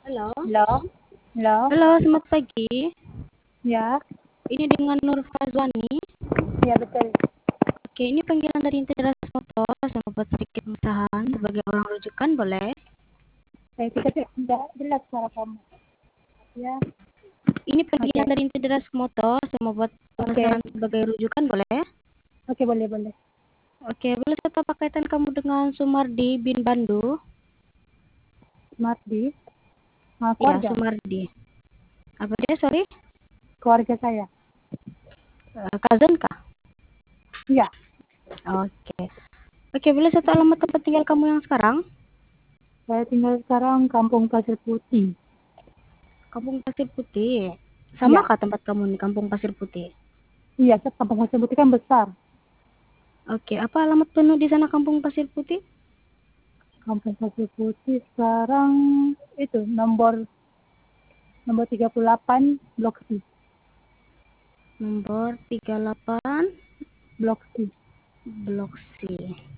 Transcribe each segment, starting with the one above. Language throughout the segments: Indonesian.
Halo, Halo, halo, halo, selamat pagi. ya, Ini dengan Nur Fazwani. ya betul. Oke, ini panggilan dari Integras Motor. Saya mau buat sedikit pengetahuan sebagai orang rujukan, boleh? Saya tidak jelas suara kamu. Ya, Ini oke, panggilan dari Integras Motor. Saya mau buat oke, pemasaran sebagai rujukan, boleh? oke, boleh, boleh. Oke, boleh saya tahu apa kaitan kamu dengan Sumardi bin Bandu? Smart di Ya, keluarga, Sumardi. Apa dia, sorry? keluarga saya. Cousin kah? Iya, Oke. Oke, boleh saya tahu alamat tempat tinggal kamu yang sekarang? saya tinggal sekarang Kampung Pasir Putih. Kampung Pasir Putih. Sama Iya, kah tempat kamu di Kampung Pasir Putih? iya, Kampung Pasir Putih kan besar. Oke, apa alamat penuh di sana Kampung Pasir Putih? Kampung Pasir Putih sekarang itu nomor nomor 38 Blok C, Nomor 38 Blok C. Blok C.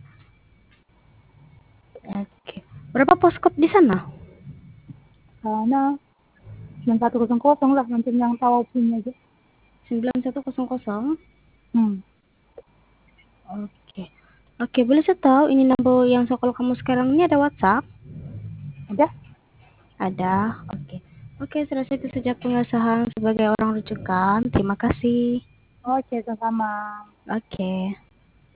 Oke. Berapa poskop di sana? Karena 9100 lah, nanti yang tahu punya aja. 9100. Hmm, Oke. Oke, boleh saya tahu ini nomor yang sekolah kamu sekarang ini ada WhatsApp? ada? Ada. Oke. Oke, saya rasa itu saja pengesahan sebagai orang rujukan. Terima kasih. Oke, sama-sama. Oke.